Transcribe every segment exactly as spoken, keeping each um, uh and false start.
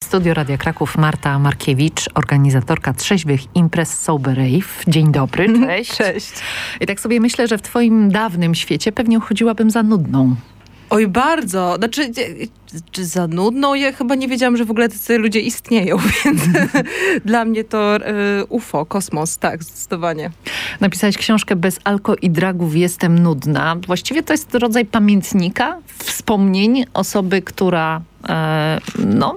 Studio Radia Kraków Marta Markiewicz, organizatorka trzeźwych imprez Sober Rave. Dzień dobry, cześć. Cześć. I tak sobie myślę, że w twoim dawnym świecie pewnie uchodziłabym za nudną. Oj, bardzo. Znaczy, czy za nudną? Ja chyba nie wiedziałam, że w ogóle tacy ludzie istnieją, więc dla mnie to y, U F O, kosmos, tak, zdecydowanie. Napisałeś książkę Bez alko i dragów jestem nudna. Właściwie to jest rodzaj pamiętnika, wspomnień osoby, która, e, no,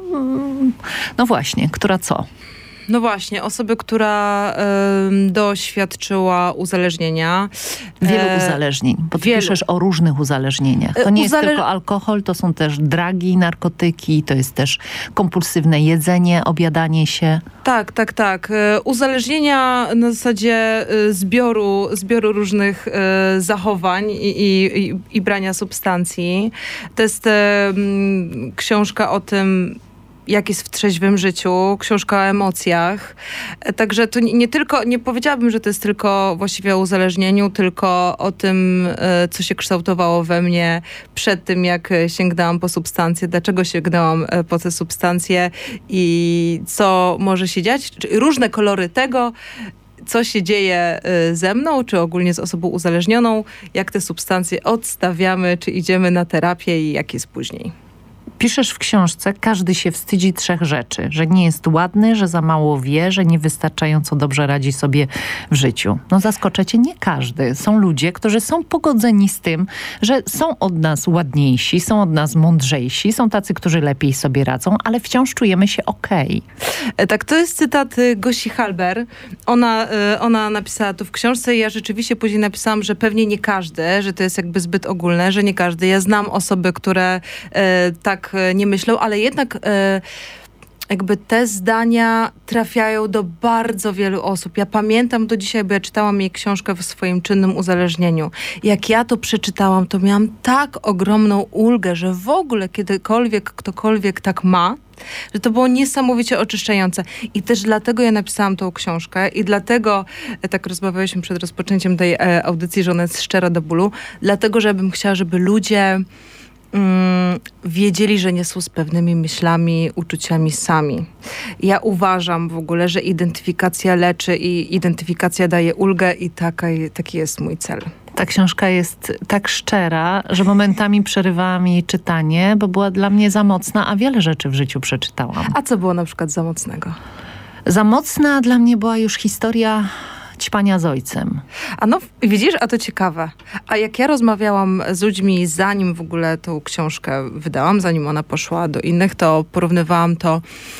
no właśnie, która co? No właśnie, osoby, która y, doświadczyła uzależnienia. Wielu e, uzależnień, bo ty wielu. piszesz o różnych uzależnieniach. To nie Uzale- jest tylko alkohol, to są też dragi, narkotyki, to jest też kompulsywne jedzenie, objadanie się. Tak, tak, tak. Y, Uzależnienia na zasadzie y, zbioru, zbioru różnych y, zachowań i, i, i brania substancji. To jest y, mm, książka o tym, jak jest w trzeźwym życiu, książka o emocjach. Także to nie, nie tylko, nie powiedziałabym, że to jest tylko właściwie o uzależnieniu, tylko o tym, co się kształtowało we mnie przed tym, jak sięgnęłam po substancje, dlaczego sięgnęłam po te substancje i co może się dziać. Różne kolory tego, co się dzieje ze mną, czy ogólnie z osobą uzależnioną, jak te substancje odstawiamy, czy idziemy na terapię i jak jest później. Piszesz w książce, każdy się wstydzi trzech rzeczy. Że nie jest ładny, że za mało wie, że niewystarczająco dobrze radzi sobie w życiu. No zaskoczecie, nie każdy. Są ludzie, którzy są pogodzeni z tym, że są od nas ładniejsi, są od nas mądrzejsi, są tacy, którzy lepiej sobie radzą, ale wciąż czujemy się okej. Tak, to jest cytat Gosi Halber. Ona, ona napisała to w książce i ja rzeczywiście później napisałam, że pewnie nie każdy, że to jest jakby zbyt ogólne, że nie każdy. Ja znam osoby, które e, tak nie myślą, ale jednak e, jakby te zdania trafiają do bardzo wielu osób. Ja pamiętam do dzisiaj, bo ja czytałam jej książkę w swoim czynnym uzależnieniu. Jak ja to przeczytałam, to miałam tak ogromną ulgę, że w ogóle kiedykolwiek ktokolwiek tak ma, że to było niesamowicie oczyszczające. I też dlatego ja napisałam tą książkę i dlatego, tak rozmawialiśmy przed rozpoczęciem tej e, audycji, że ona jest szczera do bólu, dlatego, żebym chciała, żeby ludzie Mm, wiedzieli, że nie są z pewnymi myślami, uczuciami sami. Ja uważam w ogóle, że identyfikacja leczy i identyfikacja daje ulgę i taka, taki jest mój cel. Ta książka jest tak szczera, że momentami przerywałam jej czytanie, bo była dla mnie za mocna, a wiele rzeczy w życiu przeczytałam. A co było na przykład za mocnego? Za mocna dla mnie była już historia ćpania z ojcem. A no, widzisz, a to ciekawe. A jak ja rozmawiałam z ludźmi, zanim w ogóle tą książkę wydałam, zanim ona poszła do innych, to porównywałam to,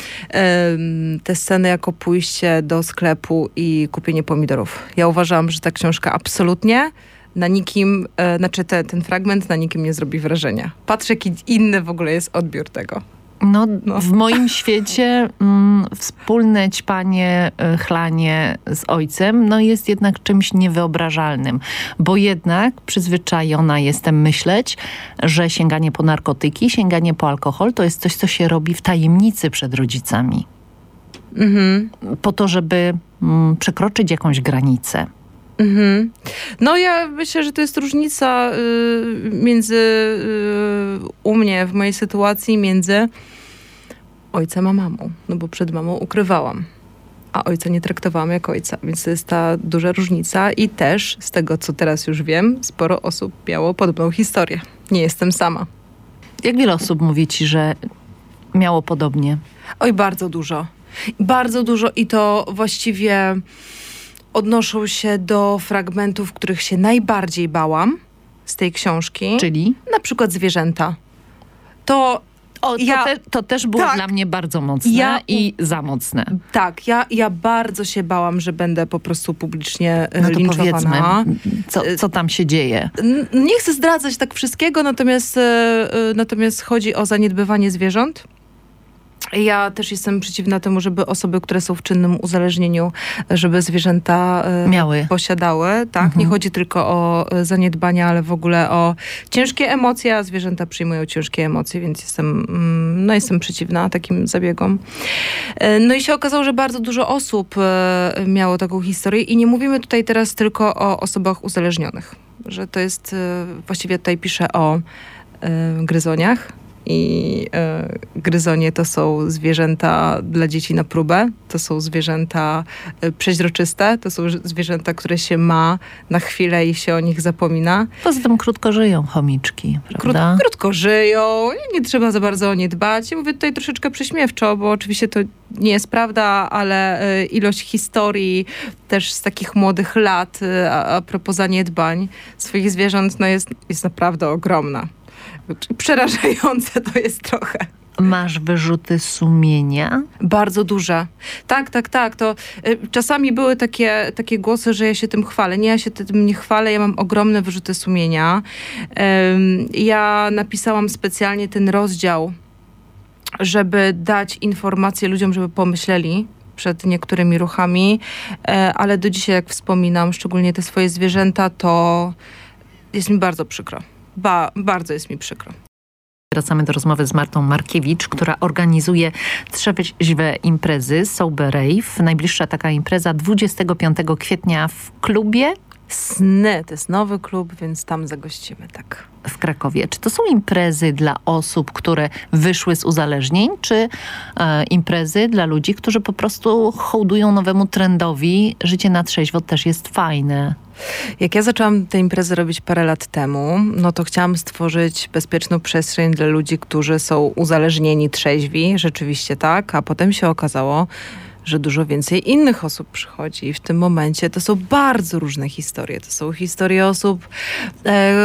um, te sceny jako pójście do sklepu i kupienie pomidorów. Ja uważałam, że ta książka absolutnie na nikim, e, znaczy te, ten fragment na nikim nie zrobi wrażenia. Patrzę, jaki inny w ogóle jest odbiór tego. No, no, w moim świecie mm, wspólne ćpanie, y, chlanie z ojcem no jest jednak czymś niewyobrażalnym, bo jednak przyzwyczajona jestem myśleć, że sięganie po narkotyki, sięganie po alkohol to jest coś, co się robi w tajemnicy przed rodzicami. Mhm. Po to, żeby mm, przekroczyć jakąś granicę. Mhm. No ja myślę, że to jest różnica y, między y, u mnie, w mojej sytuacji, między ojcem a mamą. No bo przed mamą ukrywałam, a ojca nie traktowałam jak ojca, więc to jest ta duża różnica i też z tego, co teraz już wiem, sporo osób miało podobną historię. Nie jestem sama. Jak wiele osób mówi ci, że miało podobnie? Oj, bardzo dużo. Bardzo dużo i to właściwie odnoszą się do fragmentów, których się najbardziej bałam z tej książki. Czyli? Na przykład zwierzęta. To, o, to, ja, te, to też było tak, dla mnie bardzo mocne ja, i za mocne. Tak, ja, ja bardzo się bałam, że będę po prostu publicznie no to linczowana. Powiedzmy, co, co tam się dzieje? Nie chcę zdradzać tak wszystkiego, natomiast, natomiast chodzi o zaniedbywanie zwierząt. Ja też jestem przeciwna temu, żeby osoby, które są w czynnym uzależnieniu, żeby zwierzęta miały, posiadały. Tak, mhm. Nie chodzi tylko o zaniedbania, ale w ogóle o ciężkie emocje, a zwierzęta przyjmują ciężkie emocje, więc jestem, no jestem przeciwna takim zabiegom. No i się okazało, że bardzo dużo osób miało taką historię i nie mówimy tutaj teraz tylko o osobach uzależnionych, że to jest, właściwie tutaj piszę o gryzoniach, i e, gryzonie to są zwierzęta dla dzieci na próbę, to są zwierzęta e, przeźroczyste, to są zwierzęta, które się ma na chwilę i się o nich zapomina. Poza tym krótko żyją chomiczki, Krót, prawda? krótko żyją i nie trzeba za bardzo o nie dbać. Ja mówię tutaj troszeczkę prześmiewczo, bo oczywiście to nie jest prawda, ale e, ilość historii też z takich młodych lat e, a, a propos zaniedbań swoich zwierząt no jest, jest naprawdę ogromna. Przerażające to jest trochę. Masz wyrzuty sumienia? Bardzo duże. Tak, tak, tak. To y, czasami były takie, takie głosy, że ja się tym chwalę. Nie, ja się tym nie chwalę, ja mam ogromne wyrzuty sumienia. Ym, ja napisałam specjalnie ten rozdział, żeby dać informacje ludziom, żeby pomyśleli przed niektórymi ruchami, e, ale do dzisiaj, jak wspominam, szczególnie te swoje zwierzęta, to jest mi bardzo przykro. Ba, bardzo jest mi przykro. Wracamy do rozmowy z Martą Markiewicz, która organizuje trzeźwe imprezy Sober Rave. Najbliższa taka impreza dwudziestego piątego kwietnia w klubie Sny, to jest nowy klub, więc tam zagościmy, tak. W Krakowie. Czy to są imprezy dla osób, które wyszły z uzależnień, czy e, imprezy dla ludzi, którzy po prostu hołdują nowemu trendowi? Życie na trzeźwo też jest fajne. Jak ja zaczęłam te imprezy robić parę lat temu, no to chciałam stworzyć bezpieczną przestrzeń dla ludzi, którzy są uzależnieni, trzeźwi, rzeczywiście tak, a potem się okazało, że dużo więcej innych osób przychodzi i w tym momencie to są bardzo różne historie. To są historie osób, e,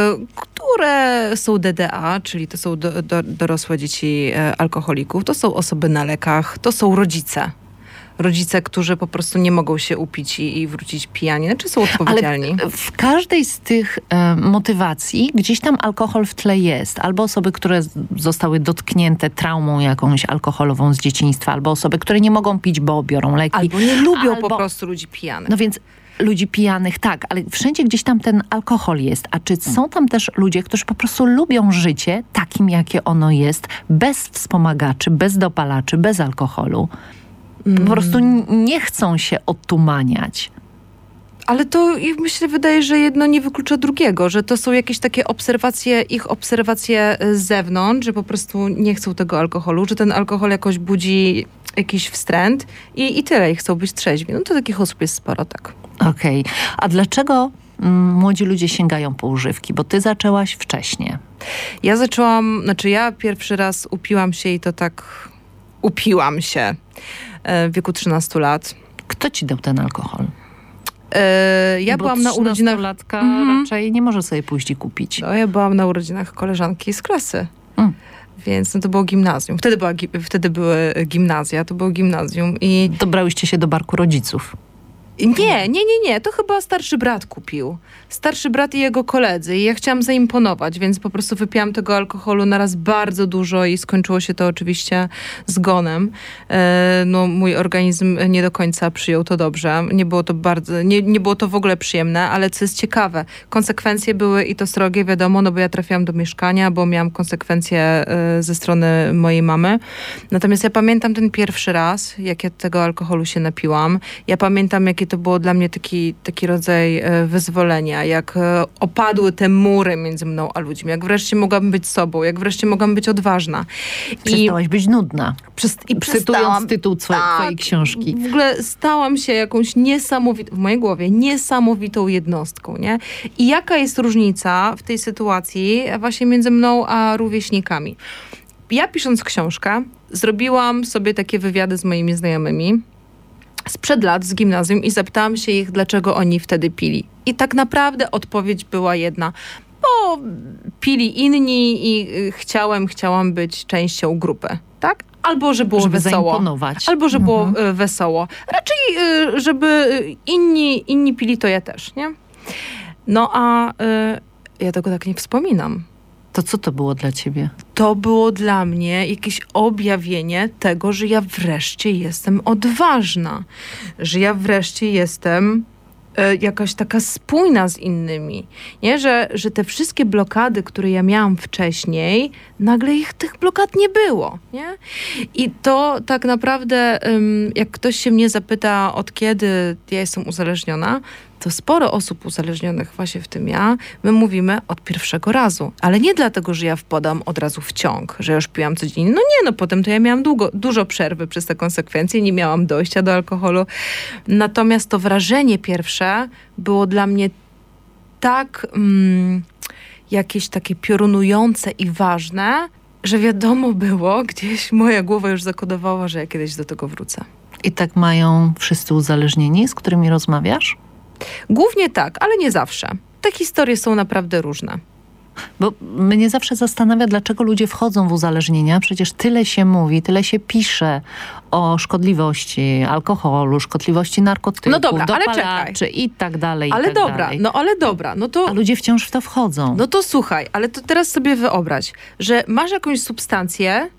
które są D D A, czyli to są do, do, dorosłe dzieci e, alkoholików, to są osoby na lekach, to są rodzice. Rodzice, którzy po prostu nie mogą się upić i, i wrócić pijani, znaczy są odpowiedzialni. Ale w każdej z tych e, motywacji gdzieś tam alkohol w tle jest. Albo osoby, które z- zostały dotknięte traumą jakąś alkoholową z dzieciństwa, albo osoby, które nie mogą pić, bo biorą leki. Albo nie lubią albo, po prostu ludzi pijanych. No więc ludzi pijanych, tak, ale wszędzie gdzieś tam ten alkohol jest. A czy są tam też ludzie, którzy po prostu lubią życie takim, jakie ono jest, bez wspomagaczy, bez dopalaczy, bez alkoholu? Po prostu n- nie chcą się otumaniać. Ale to i myślę, wydaje, że jedno nie wyklucza drugiego, że to są jakieś takie obserwacje, ich obserwacje z zewnątrz, że po prostu nie chcą tego alkoholu, że ten alkohol jakoś budzi jakiś wstręt i, i tyle, i chcą być trzeźwi. No to takich osób jest sporo, tak. Okej. A dlaczego mm, młodzi ludzie sięgają po używki? Bo ty zaczęłaś wcześniej. Ja zaczęłam, znaczy ja pierwszy raz upiłam się i to tak upiłam się e, w wieku trzynastu lat. Kto ci dał ten alkohol? E, ja Bo byłam na urodzinach... trzynastolatka Mhm. raczej nie może sobie pójść i kupić. No, ja byłam na urodzinach koleżanki z klasy. Mm. Więc no, to było gimnazjum. Wtedy, była, gi- wtedy były gimnazja, to było gimnazjum i... Dobrałyście się do barku rodziców. Nie, nie, nie, nie. To chyba starszy brat kupił. Starszy brat i jego koledzy. I ja chciałam zaimponować, więc po prostu wypiłam tego alkoholu naraz bardzo dużo i skończyło się to oczywiście zgonem. E, no, mój organizm nie do końca przyjął to dobrze. Nie było to bardzo, nie, nie było to w ogóle przyjemne, ale co jest ciekawe, konsekwencje były i to srogie, wiadomo, no bo ja trafiłam do mieszkania, bo miałam konsekwencje e, ze strony mojej mamy. Natomiast ja pamiętam ten pierwszy raz, jak ja tego alkoholu się napiłam. Ja pamiętam, jakie to było dla mnie taki, taki rodzaj e, wyzwolenia, jak e, opadły te mury między mną a ludźmi, jak wreszcie mogłam być sobą, jak wreszcie mogłam być odważna. Przestałaś być nudna. Przez, i Cytując przestałam, tytuł twoje, tak, twojej książki. w ogóle stałam się jakąś niesamowitą, w mojej głowie, niesamowitą jednostką, nie? I jaka jest różnica w tej sytuacji właśnie między mną a rówieśnikami? Ja pisząc książkę, zrobiłam sobie takie wywiady z moimi znajomymi sprzed lat z gimnazjum i zapytałam się ich, dlaczego oni wtedy pili. I tak naprawdę odpowiedź była jedna. Bo pili inni i y, chciałem, chciałam być częścią grupy, tak? Albo, że było Żeby wesoło. zaimponować. Albo, że Mhm. było y, wesoło. Raczej, y, żeby y, inni, inni pili, to ja też, nie? No a y, ja tego tak nie wspominam. To co to było dla ciebie? To było dla mnie jakieś objawienie tego, że ja wreszcie jestem odważna. Że ja wreszcie jestem e, jakaś taka spójna z innymi. Nie? Że, że te wszystkie blokady, które ja miałam wcześniej, nagle ich tych blokad nie było. Nie? I to tak naprawdę, ym, jak ktoś się mnie zapyta, od kiedy ja jestem uzależniona, to sporo osób uzależnionych, właśnie w tym ja, my mówimy od pierwszego razu. Ale nie dlatego, że ja wpadam od razu w ciąg, że już piłam codziennie. No nie, no potem to ja miałam długo, dużo przerwy przez te konsekwencje, nie miałam dojścia do alkoholu. Natomiast to wrażenie pierwsze było dla mnie tak mm, jakieś takie piorunujące i ważne, że wiadomo było, gdzieś moja głowa już zakodowała, że ja kiedyś do tego wrócę. I tak mają wszyscy uzależnieni, z którymi rozmawiasz? Głównie tak, ale nie zawsze. Te historie są naprawdę różne. Bo mnie zawsze zastanawia, dlaczego ludzie wchodzą w uzależnienia. Przecież tyle się mówi, tyle się pisze o szkodliwości alkoholu, szkodliwości narkotyków, no dobra, ale dopalaczy czekaj. i tak dalej, i ale tak dobra, dalej. no ale dobra, no to... A ludzie wciąż w to wchodzą. No to słuchaj, ale to teraz sobie wyobraź, że masz jakąś substancję,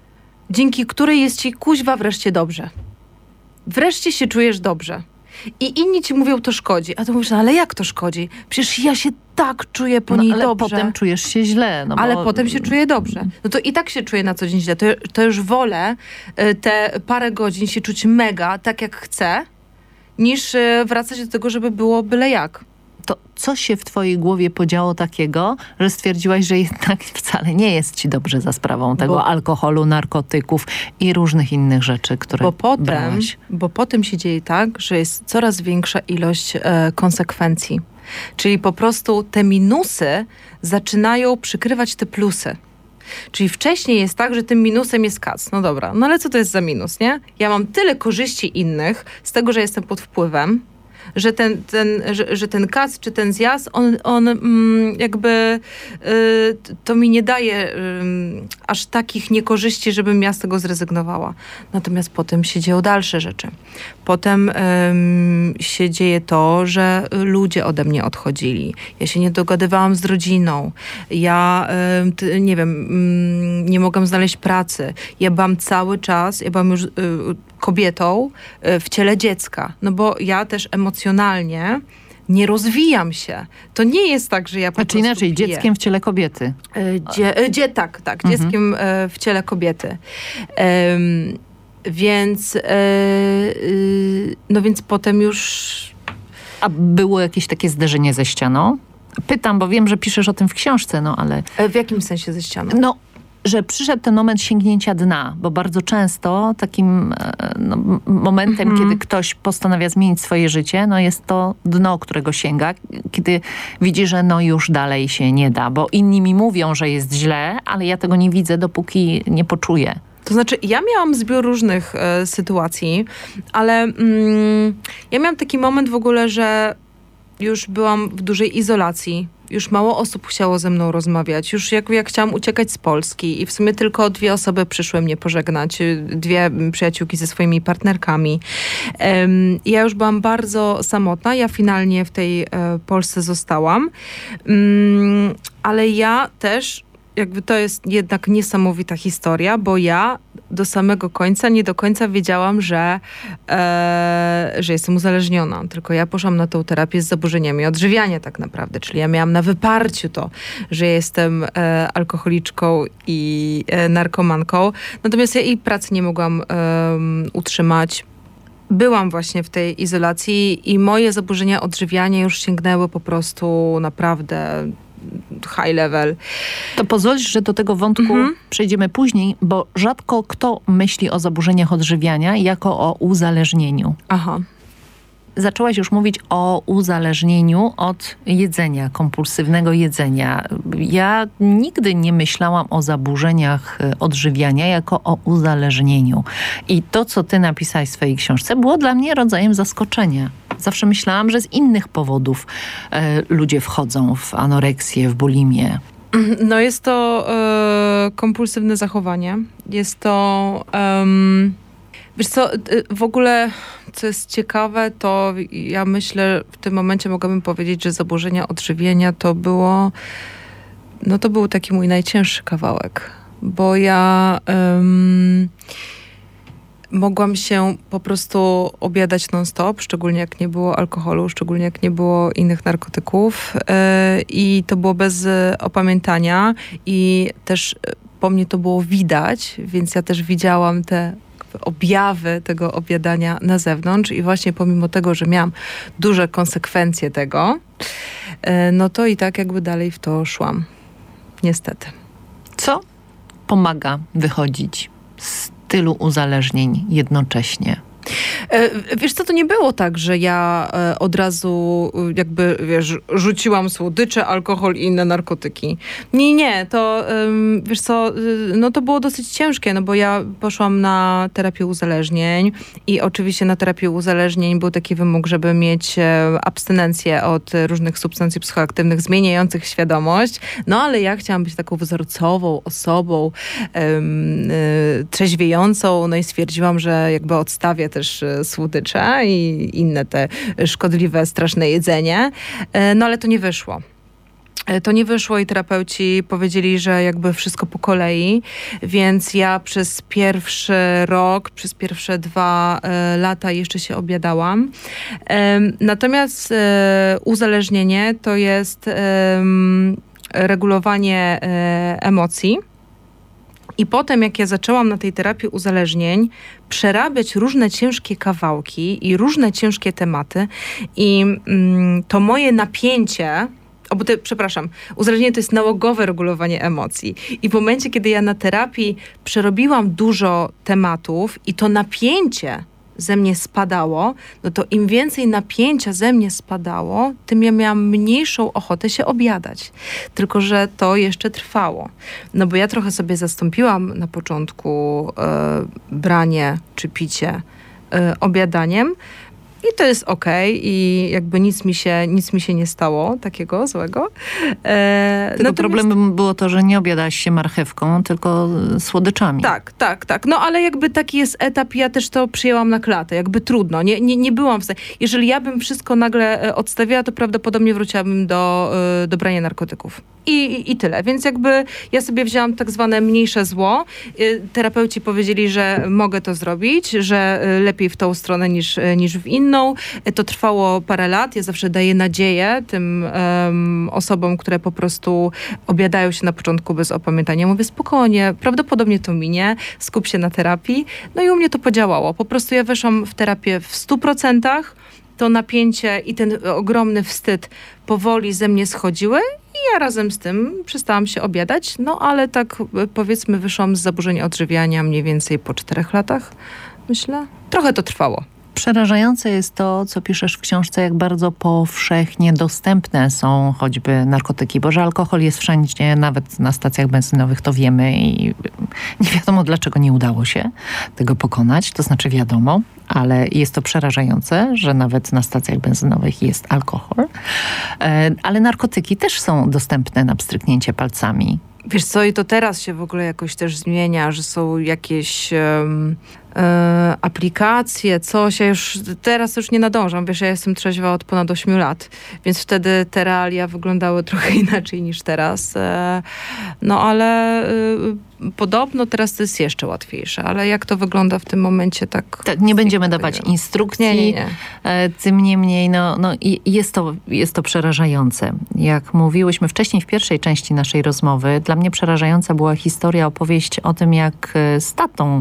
dzięki której jest ci kuźwa wreszcie dobrze. Wreszcie się czujesz dobrze. I inni ci mówią, to szkodzi. A ty mówisz, no ale jak to szkodzi? Przecież ja się tak czuję po no, niej ale dobrze. potem czujesz się źle. No ale bo... potem się czuję dobrze. No to i tak się czuję na co dzień źle. To, to już wolę y, te parę godzin się czuć mega, tak jak chcę, niż y, wracać do tego, żeby było byle jak. To co się w twojej głowie podziało takiego, że stwierdziłaś, że jednak wcale nie jest ci dobrze za sprawą tego bo, alkoholu, narkotyków i różnych innych rzeczy, które bo potem, brałaś? Bo potem się dzieje tak, że jest coraz większa ilość e, konsekwencji. Czyli po prostu te minusy zaczynają przykrywać te plusy. Czyli wcześniej jest tak, że tym minusem jest kac. No dobra, no ale co to jest za minus, nie? Ja mam tyle korzyści innych z tego, że jestem pod wpływem, że ten, ten, że, że ten kac czy ten zjazd, on, on mm, jakby y, to mi nie daje y, aż takich niekorzyści, żebym ja z tego zrezygnowała. Natomiast potem się dzieją dalsze rzeczy. Potem y, się dzieje to, że ludzie ode mnie odchodzili. Ja się nie dogadywałam z rodziną. Ja, y, ty, nie wiem, y, nie mogłam znaleźć pracy. Ja byłam cały czas, ja byłam już y, kobietą y, w ciele dziecka. No bo ja też emocjonalnie nie rozwijam się. To nie jest tak, że ja po Znaczy prostu inaczej, piję. dzieckiem w ciele kobiety. Y, dzie, y, dzie, tak, tak, Mhm. dzieckiem y, w ciele kobiety. Ym, więc y, y, no więc potem już... A było jakieś takie zderzenie ze ścianą? Pytam, bo wiem, że piszesz o tym w książce, no ale... Y, w jakim sensie ze ścianą? No, że przyszedł ten moment sięgnięcia dna, bo bardzo często takim e, no, m- momentem, Mhm. kiedy ktoś postanawia zmienić swoje życie, no jest to dno, którego sięga, kiedy widzi, że no już dalej się nie da, bo inni mi mówią, że jest źle, ale ja tego nie widzę, dopóki nie poczuję. To znaczy, ja miałam zbiór różnych e, sytuacji, ale mm, ja miałam taki moment w ogóle, że już byłam w dużej izolacji. Już mało osób chciało ze mną rozmawiać. Już jak, jak chciałam uciekać z Polski i w sumie tylko dwie osoby przyszły mnie pożegnać. Dwie przyjaciółki ze swoimi partnerkami. Um, ja już byłam bardzo samotna. Ja finalnie w tej e, Polsce zostałam. Um, ale ja też, jakby to jest jednak niesamowita historia, bo ja do samego końca nie do końca wiedziałam, że, e, że jestem uzależniona. Tylko ja poszłam na tą terapię z zaburzeniami odżywiania tak naprawdę. Czyli ja miałam na wyparciu to, że jestem e, alkoholiczką i e, narkomanką. Natomiast ja i pracy nie mogłam e, utrzymać. Byłam właśnie w tej izolacji i moje zaburzenia odżywiania już sięgnęły po prostu naprawdę high level. To pozwolisz, że do tego wątku Mhm. przejdziemy później, bo rzadko kto myśli o zaburzeniach odżywiania jako o uzależnieniu. Aha. Zaczęłaś już mówić o uzależnieniu od jedzenia, kompulsywnego jedzenia. Ja nigdy nie myślałam o zaburzeniach e, odżywiania jako o uzależnieniu. I to, co ty napisałaś w swojej książce, było dla mnie rodzajem zaskoczenia. Zawsze myślałam, że z innych powodów e, ludzie wchodzą w anoreksję, w bulimię. No jest to e, kompulsywne zachowanie. Jest to... Um, wiesz co, e, w ogóle co jest ciekawe, to ja myślę, w tym momencie mogłabym powiedzieć, że zaburzenia odżywienia to było... No to był taki mój najcięższy kawałek. Bo ja... Um, mogłam się po prostu obiadać non-stop, szczególnie jak nie było alkoholu, szczególnie jak nie było innych narkotyków. Yy, I to było bez opamiętania i też po mnie to było widać, więc ja też widziałam te objawy tego obiadania na zewnątrz i właśnie pomimo tego, że miałam duże konsekwencje tego, no to i tak jakby dalej w to szłam. Niestety. Co pomaga wychodzić z tylu uzależnień jednocześnie? Wiesz co, to nie było tak, że ja od razu jakby, wiesz, rzuciłam słodycze, alkohol i inne narkotyki. Nie, nie, to wiesz co, no to było dosyć ciężkie, no bo ja poszłam na terapię uzależnień i oczywiście na terapię uzależnień był taki wymóg, żeby mieć abstynencję od różnych substancji psychoaktywnych zmieniających świadomość, no ale ja chciałam być taką wzorcową osobą, um, trzeźwiejącą, no i stwierdziłam, że jakby odstawię też słodycze i inne te szkodliwe, straszne jedzenie. No ale to nie wyszło. To nie wyszło i terapeuci powiedzieli, że jakby wszystko po kolei, więc ja przez pierwszy rok, przez pierwsze dwa e, lata jeszcze się obiadałam. E, natomiast e, uzależnienie to jest e, regulowanie e, emocji. I potem, jak ja zaczęłam na tej terapii uzależnień przerabiać różne ciężkie kawałki i różne ciężkie tematy i mm, to moje napięcie, o, bo te, przepraszam, uzależnienie to jest nałogowe regulowanie emocji. I w momencie, kiedy ja na terapii przerobiłam dużo tematów i to napięcie ze mnie spadało, no to im więcej napięcia ze mnie spadało, tym ja miałam mniejszą ochotę się obiadać. Tylko że to jeszcze trwało. No bo ja trochę sobie zastąpiłam na początku e, branie czy picie e, obiadaniem. I to jest okej i jakby nic mi się, nic mi się nie stało takiego złego. E, tylko natomiast... problemem było to, że nie obiadałaś się marchewką, tylko słodyczami. Tak, tak, tak. No ale jakby taki jest etap, ja też to przyjęłam na klatę. Jakby trudno. Nie, nie, nie byłam w stanie. Jeżeli ja bym wszystko nagle odstawiała, to prawdopodobnie wróciłabym do, do brania narkotyków. I, i, I tyle. Więc jakby ja sobie wzięłam tak zwane mniejsze zło. Terapeuci powiedzieli, że mogę to zrobić, że lepiej w tą stronę niż, niż w inną. To trwało parę lat. Ja zawsze daję nadzieję tym um, osobom, które po prostu obiadają się na początku bez opamiętania. Mówię spokojnie, prawdopodobnie to minie, skup się na terapii. No i u mnie to podziałało. Po prostu ja weszłam w terapię w stu procentach. To napięcie i ten ogromny wstyd powoli ze mnie schodziły i ja razem z tym przestałam się obiadać. No ale tak powiedzmy wyszłam z zaburzeń odżywiania mniej więcej po czterech latach, myślę. Trochę to trwało. Przerażające jest to, co piszesz w książce, jak bardzo powszechnie dostępne są choćby narkotyki, bo że alkohol jest wszędzie, nawet na stacjach benzynowych, to wiemy i nie wiadomo, dlaczego nie udało się tego pokonać. To znaczy wiadomo, ale jest to przerażające, że nawet na stacjach benzynowych jest alkohol. Ale narkotyki też są dostępne na pstryknięcie palcami. Wiesz co, i to teraz się w ogóle jakoś też zmienia, że są jakieś um, e, aplikacje, coś. Ja już teraz już nie nadążam. Wiesz, ja jestem trzeźwa od ponad ośmiu lat, więc wtedy te realia wyglądały trochę inaczej niż teraz. E, no ale e, podobno teraz to jest jeszcze łatwiejsze, ale jak to wygląda w tym momencie, tak... tak nie będziemy dawać wiem. instrukcji. Nie, nie, nie. E, tym niemniej, no, no jest to, jest to przerażające. Jak mówiłyśmy wcześniej w pierwszej części naszej rozmowy, dla mnie przerażająca była historia, opowieść o tym, jak z tatą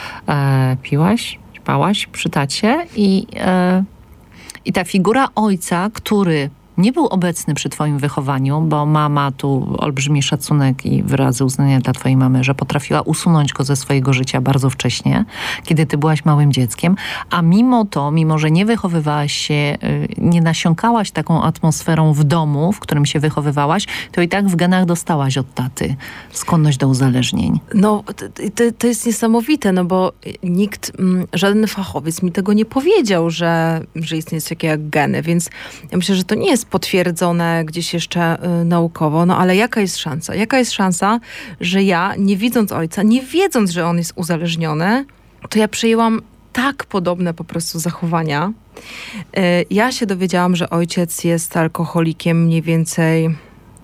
e, piłaś, pałaś przy tacie i, e, i ta figura ojca, który nie był obecny przy twoim wychowaniu, bo mama, tu olbrzymi szacunek i wyrazy uznania dla twojej mamy, że potrafiła usunąć go ze swojego życia bardzo wcześnie, kiedy ty byłaś małym dzieckiem, a mimo to, mimo że nie wychowywałaś się, nie nasiąkałaś taką atmosferą w domu, w którym się wychowywałaś, to i tak w genach dostałaś od taty skłonność do uzależnień. No, to, to jest niesamowite, no bo nikt, żaden fachowiec mi tego nie powiedział, że, że istnieje coś takiego jak geny, więc ja myślę, że to nie jest potwierdzone gdzieś jeszcze y, naukowo, no ale jaka jest szansa? Jaka jest szansa, że ja, nie widząc ojca, nie wiedząc, że on jest uzależniony, to ja przyjęłam tak podobne po prostu zachowania. Y, ja się dowiedziałam, że ojciec jest alkoholikiem mniej więcej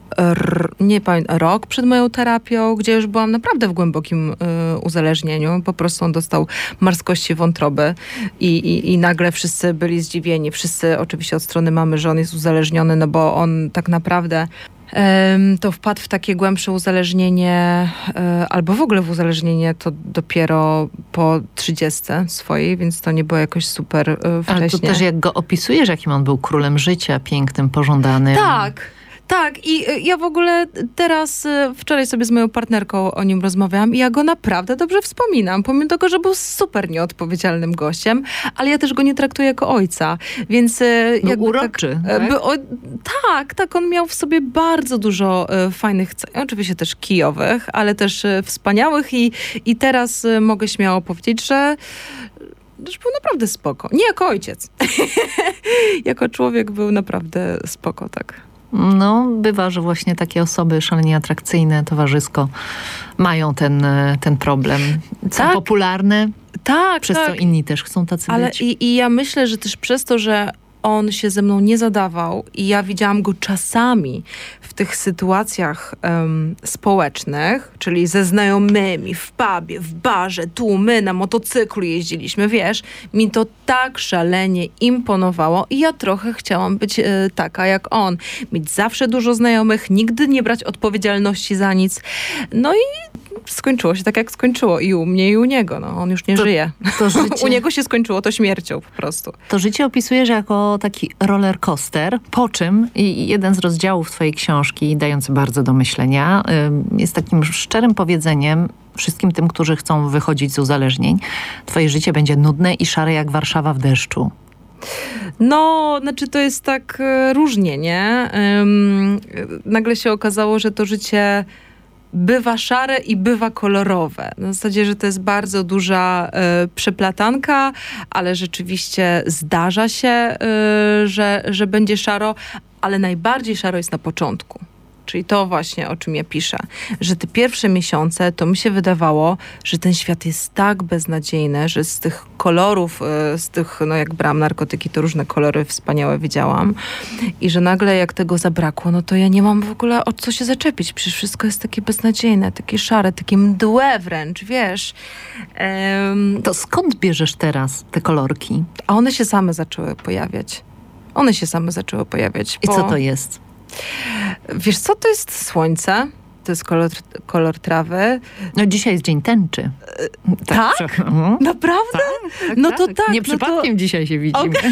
r, nie pamiętam, rok przed moją terapią, gdzie już byłam naprawdę w głębokim y, uzależnieniu. Po prostu on dostał marskości wątroby i, i, i nagle wszyscy byli zdziwieni. Wszyscy oczywiście od strony mamy, że on jest uzależniony, no bo on tak naprawdę to wpadł w takie głębsze uzależnienie, albo w ogóle w uzależnienie to dopiero po trzydziestce swojej, więc to nie było jakoś super wcześnie. Ale to też jak go opisujesz, jakim on był królem życia, pięknym, pożądanym. Tak. Tak, i ja w ogóle teraz, wczoraj sobie z moją partnerką o nim rozmawiałam i ja go naprawdę dobrze wspominam, pomimo tego, że był super nieodpowiedzialnym gościem, ale ja też go nie traktuję jako ojca, więc... Był jakby uroczy, tak? tak? By, o, tak, tak, on miał w sobie bardzo dużo e, fajnych cech, oczywiście też kijowych, ale też e, wspaniałych i, i teraz e, mogę śmiało powiedzieć, że że był naprawdę spoko. Nie jako ojciec. Jako człowiek był naprawdę spoko, tak. No, bywa, że właśnie takie osoby szalenie atrakcyjne, towarzysko mają ten, ten problem. Są tak. popularne, tak, przez tak. co inni też chcą tacy Ale być. I, i ja myślę, że też przez to, że on się ze mną nie zadawał i ja widziałam go czasami w tych sytuacjach um, społecznych, czyli ze znajomymi, w pubie, w barze, tu my na motocyklu jeździliśmy, wiesz, mi to tak szalenie imponowało i ja trochę chciałam być e, taka jak on. Mieć zawsze dużo znajomych, nigdy nie brać odpowiedzialności za nic. No i skończyło się tak, jak skończyło. I u mnie, i u niego. No, on już nie to, żyje. To życie, u niego się skończyło to śmiercią po prostu. To życie opisujesz jako taki roller coaster, po czym i jeden z rozdziałów twojej książki, dający bardzo do myślenia, jest takim szczerym powiedzeniem wszystkim tym, którzy chcą wychodzić z uzależnień. Twoje życie będzie nudne i szare jak Warszawa w deszczu. No, znaczy to jest tak e, różnie, nie? Ym, nagle się okazało, że to życie bywa szare i bywa kolorowe. Na zasadzie, że to jest bardzo duża y, przeplatanka, ale rzeczywiście zdarza się, y, że, że będzie szaro, ale najbardziej szaro jest na początku. Czyli to właśnie, o czym ja piszę. Że te pierwsze miesiące to mi się wydawało, że ten świat jest tak beznadziejny, że z tych kolorów, z tych, no jak brałam narkotyki, to różne kolory wspaniałe widziałam. I że nagle jak tego zabrakło, no to ja nie mam w ogóle o co się zaczepić. Przecież wszystko jest takie beznadziejne, takie szare, takie mdłe wręcz, wiesz. Um, to skąd bierzesz teraz te kolorki? A one się same zaczęły pojawiać. One się same zaczęły pojawiać. I co to jest? Wiesz co, to jest słońce, to jest kolor, kolor trawy. No dzisiaj jest dzień tęczy. Tak? tak? Mhm. Naprawdę? Tak, tak, no to tak. Nie przypadkiem no to... dzisiaj się widzimy. Okay.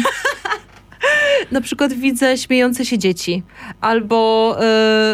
Na przykład widzę śmiejące się dzieci albo y,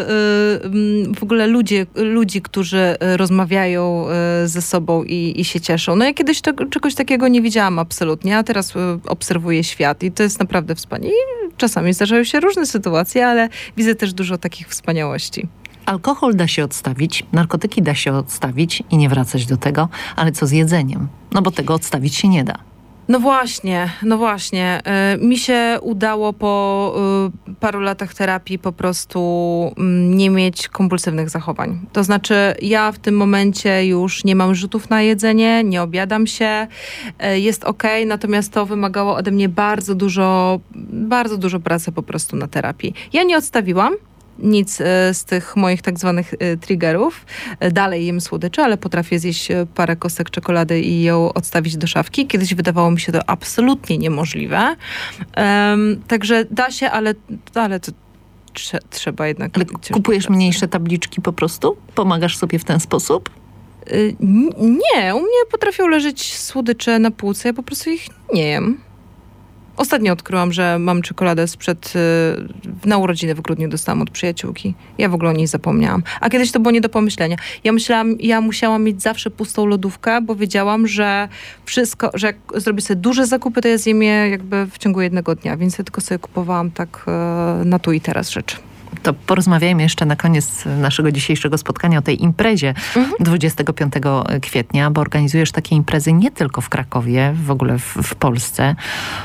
y, w ogóle ludzie, ludzi, którzy rozmawiają y, ze sobą i, i się cieszą. No ja kiedyś to, czegoś takiego nie widziałam absolutnie, a teraz y, obserwuję świat i to jest naprawdę wspaniałe. Czasami zdarzają się różne sytuacje, ale widzę też dużo takich wspaniałości. Alkohol da się odstawić, narkotyki da się odstawić i nie wracać do tego, ale co z jedzeniem? No bo tego odstawić się nie da. No właśnie, no właśnie. Y, mi się udało po y, paru latach terapii po prostu y, nie mieć kompulsywnych zachowań. To znaczy ja w tym momencie już nie mam rzutów na jedzenie, nie obiadam się, y, jest okej, natomiast to wymagało ode mnie bardzo dużo, bardzo dużo pracy po prostu na terapii. Ja nie odstawiłam nic z tych moich tak zwanych triggerów. Dalej jem słodycze, ale potrafię zjeść parę kostek czekolady i ją odstawić do szafki. Kiedyś wydawało mi się to absolutnie niemożliwe. Um, także da się, ale, ale to trze, trzeba jednak... Ale kupujesz pracy. Mniejsze tabliczki po prostu? Pomagasz sobie w ten sposób? Y, nie, u mnie potrafią leżeć słodycze na półce, ja po prostu ich nie jem. Ostatnio odkryłam, że mam czekoladę sprzed... Yy, na urodziny w grudniu dostałam od przyjaciółki. Ja w ogóle o niej zapomniałam. A kiedyś to było nie do pomyślenia. Ja myślałam, ja musiałam mieć zawsze pustą lodówkę, bo wiedziałam, że wszystko, że jak zrobię sobie duże zakupy, to ja zjem je jakby w ciągu jednego dnia. Więc ja tylko sobie kupowałam tak yy, na tu i teraz rzeczy. To porozmawiajmy jeszcze na koniec naszego dzisiejszego spotkania o tej imprezie mhm. dwudziestego piątego kwietnia, bo organizujesz takie imprezy nie tylko w Krakowie, w ogóle w, w Polsce.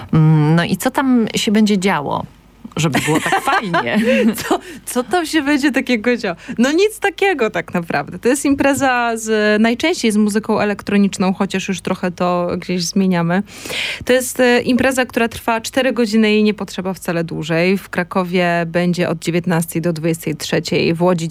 No i co tam się będzie działo? Żeby było tak fajnie. Co, co tam się będzie takiego działo? No nic takiego tak naprawdę. To jest impreza z, najczęściej z muzyką elektroniczną, chociaż już trochę to gdzieś zmieniamy. To jest e, impreza, która trwa cztery godziny i nie potrzeba wcale dłużej. W Krakowie będzie od dziewiętnastej do dwudziestej trzeciej, w Łodzi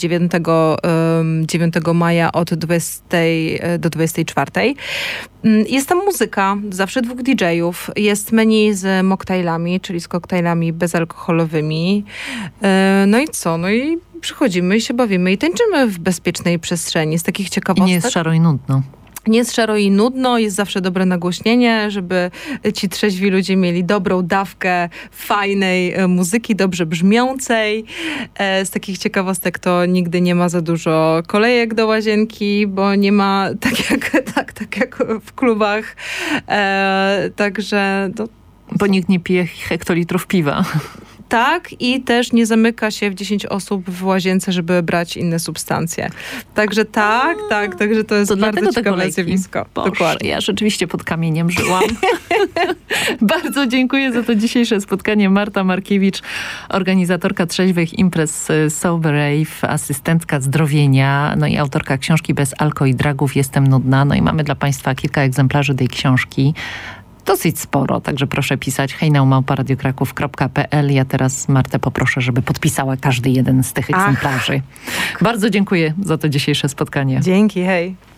dziewiątego maja od dwudziestej do dwudziestej czwartej. Jest tam muzyka, zawsze dwóch didżejów. Jest menu z mocktailami, czyli z koktajlami bezalkoholowymi. No i co? No i przychodzimy i się bawimy i tańczymy w bezpiecznej przestrzeni. Z takich I ciekawostek. nie jest szaro i nudno. Nie jest szaro i nudno, jest zawsze dobre nagłośnienie, żeby ci trzeźwi ludzie mieli dobrą dawkę fajnej muzyki, dobrze brzmiącej. Z takich ciekawostek to nigdy nie ma za dużo kolejek do łazienki, bo nie ma tak jak, tak, tak jak w klubach. E, także... To... Bo nikt nie pije hektolitrów piwa. Tak, i też nie zamyka się w dziesięć osób w łazience, żeby brać inne substancje. Także tak, A, tak, także to jest to bardzo ciekawe zjawisko. Dokładnie. Ja rzeczywiście pod kamieniem żyłam. Bardzo dziękuję za to dzisiejsze spotkanie. Marta Markiewicz, organizatorka trzeźwych imprez Sober Rave, asystentka zdrowienia, no i autorka książki Bez alko i dragów Jestem nudna. No i mamy dla Państwa kilka egzemplarzy tej książki. Dosyć sporo, także proszę pisać hejna małpa radiokraków kropka pe el. Ja teraz Martę poproszę, żeby podpisała każdy jeden z tych egzemplarzy. Ach. Bardzo dziękuję za to dzisiejsze spotkanie. Dzięki, hej.